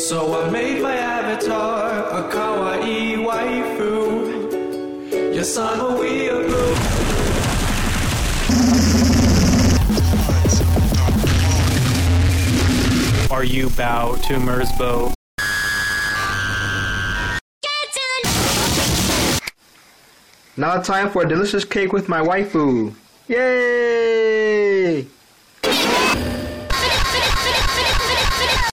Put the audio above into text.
So I made my avatar a kawaii waifu. Yes, I'm a weeaboo. Are you bow to Merzbow? Now time for a delicious cake with my waifu. Yay!